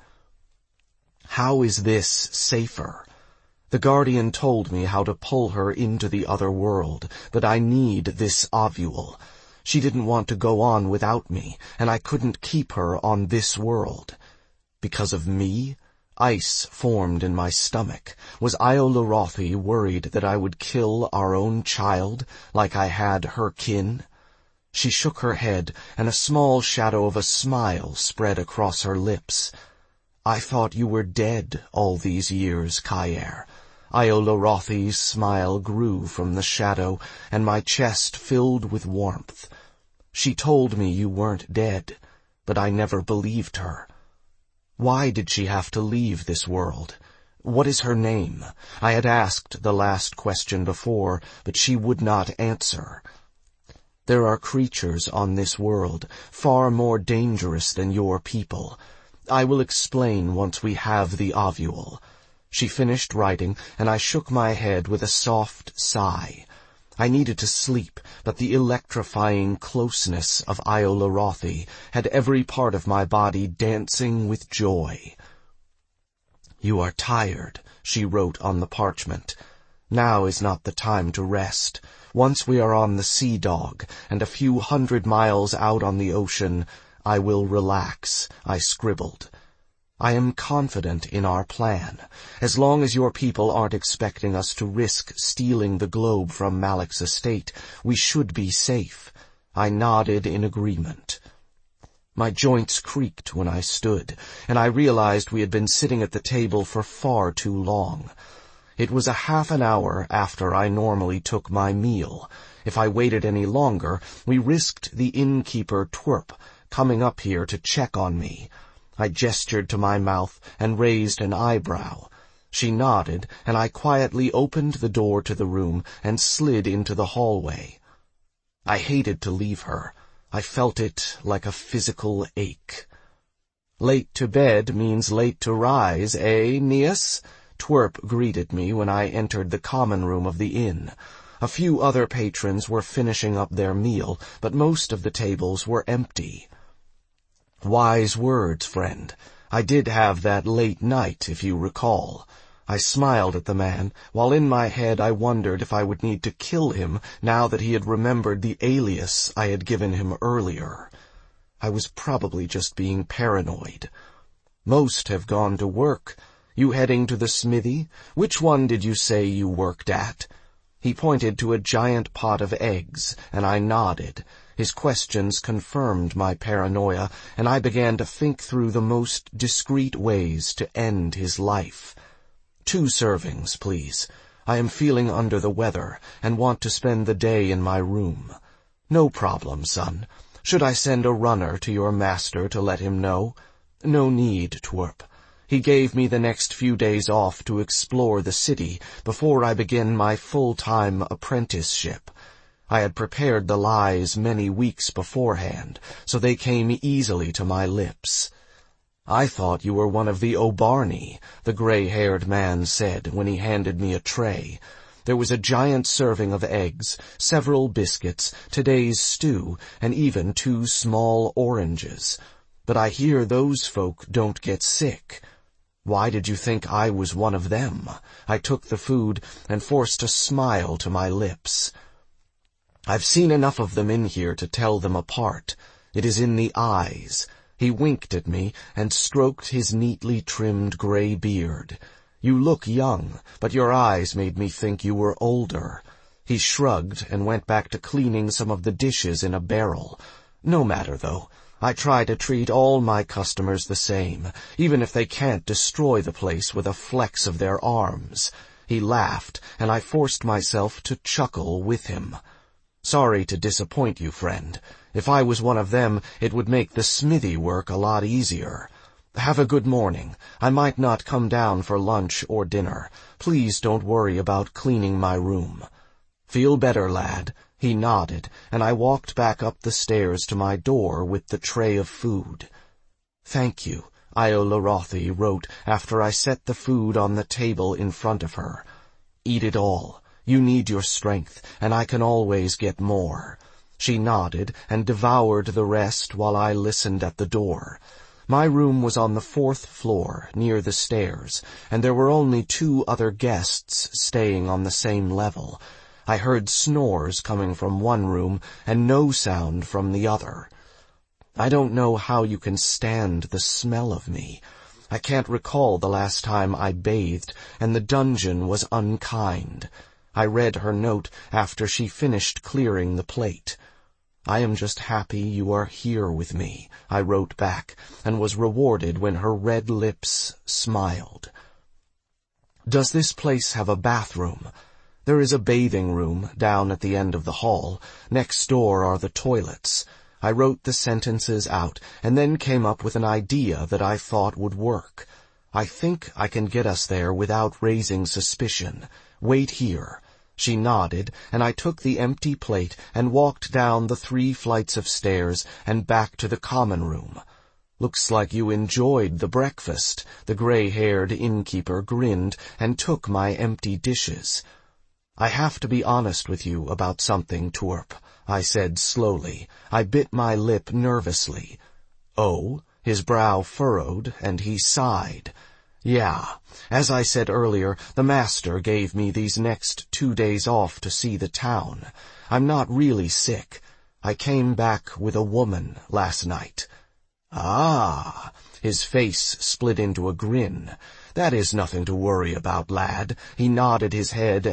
How is this safer? The Guardian told me how to pull her into the other world, but I need this ovule. She didn't want to go on without me, and I couldn't keep her on this world. Because of me? Ice formed in my stomach. Was Ayala Rathi worried that I would kill our own child, like I had her kin? She shook her head, and a small shadow of a smile spread across her lips. I thought you were dead all these years, Kaer. Ayala Rathi's smile grew from the shadow, and my chest filled with warmth. She told me you weren't dead, but I never believed her. Why did she have to leave this world? What is her name? I had asked the last question before, but she would not answer. There are creatures on this world, far more dangerous than your people. I will explain once we have the ovule. She finished writing, and I shook my head with a soft sigh. I needed to sleep, but the electrifying closeness of Ayala Rathi had every part of my body dancing with joy. You are tired, she wrote on the parchment. Now is not the time to rest. Once we are on the Sea Dog, and a few 100 miles out on the ocean, I will relax, I scribbled. I am confident in our plan. As long as your people aren't expecting us to risk stealing the globe from Malik's estate, we should be safe. I nodded in agreement. My joints creaked when I stood, and I realized we had been sitting at the table for far too long. It was a half an hour after I normally took my meal. If I waited any longer, we risked the innkeeper Twerp coming up here to check on me. I gestured to my mouth and raised an eyebrow. She nodded, and I quietly opened the door to the room and slid into the hallway. I hated to leave her. I felt it like a physical ache. "Late to bed means late to rise, eh, Neas?" Twerp greeted me when I entered the common room of the inn. A few other patrons were finishing up their meal, but most of the tables were empty. "Wise words, friend. I did have that late night, if you recall." I smiled at the man, while in my head I wondered if I would need to kill him now that he had remembered the alias I had given him earlier. I was probably just being paranoid. "Most have gone to work. You heading to the smithy? Which one did you say you worked at?" He pointed to a giant pot of eggs, and I nodded. His questions confirmed my paranoia, and I began to think through the most discreet ways to end his life. "2 servings, please. I am feeling under the weather, and want to spend the day in my room." "No problem, son. Should I send a runner to your master to let him know?" "No need, Twerp. He gave me the next few days off to explore the city before I begin my full-time apprenticeship. I had prepared the lies many weeks beforehand, so they came easily to my lips. "I thought you were one of the O'Barney," the gray-haired man said when he handed me a tray. There was a giant serving of eggs, several biscuits, today's stew, and even 2 small oranges. "But I hear those folk don't get sick." Why did you think I was one of them? I took the food and forced a smile to my lips. "I've seen enough of them in here to tell them apart. It is in the eyes." He winked at me and stroked his neatly trimmed gray beard. "You look young, but your eyes made me think you were older." He shrugged and went back to cleaning some of the dishes in a barrel. "No matter, though. I try to treat all my customers the same, even if they can't destroy the place with a flex of their arms." He laughed, and I forced myself to chuckle with him. "Sorry to disappoint you, friend. If I was one of them, it would make the smithy work a lot easier. Have a good morning. I might not come down for lunch or dinner. Please don't worry about cleaning my room." "Feel better, lad." He nodded, and I walked back up the stairs to my door with the tray of food. "Thank you," Iola Rothi wrote after I set the food on the table in front of her. "Eat it all. You need your strength, and I can always get more." She nodded and devoured the rest while I listened at the door. My room was on the 4th floor, near the stairs, and there were only 2 other guests staying on the same level. I heard snores coming from one room and no sound from the other. I don't know how you can stand the smell of me. I can't recall the last time I bathed, and the dungeon was unkind. I read her note after she finished clearing the plate. "I am just happy you are here with me," I wrote back, and was rewarded when her red lips smiled. "Does this place have a bathroom?" "There is a bathing room down at the end of the hall. Next door are the toilets." I wrote the sentences out, and then came up with an idea that I thought would work. "I think I can get us there without raising suspicion. Wait here." She nodded, and I took the empty plate and walked down the 3 flights of stairs and back to the common room. "Looks like you enjoyed the breakfast." The gray-haired innkeeper grinned and took my empty dishes. "I have to be honest with you about something, Twerp," I said slowly. I bit my lip nervously. "Oh?" His brow furrowed, and he sighed. Yeah, as I said earlier, the master gave me these next 2 days off to see the town. I'm not really sick. I came back with a woman last night. Ah, his face split into a grin. That is nothing to worry about, lad. He nodded his head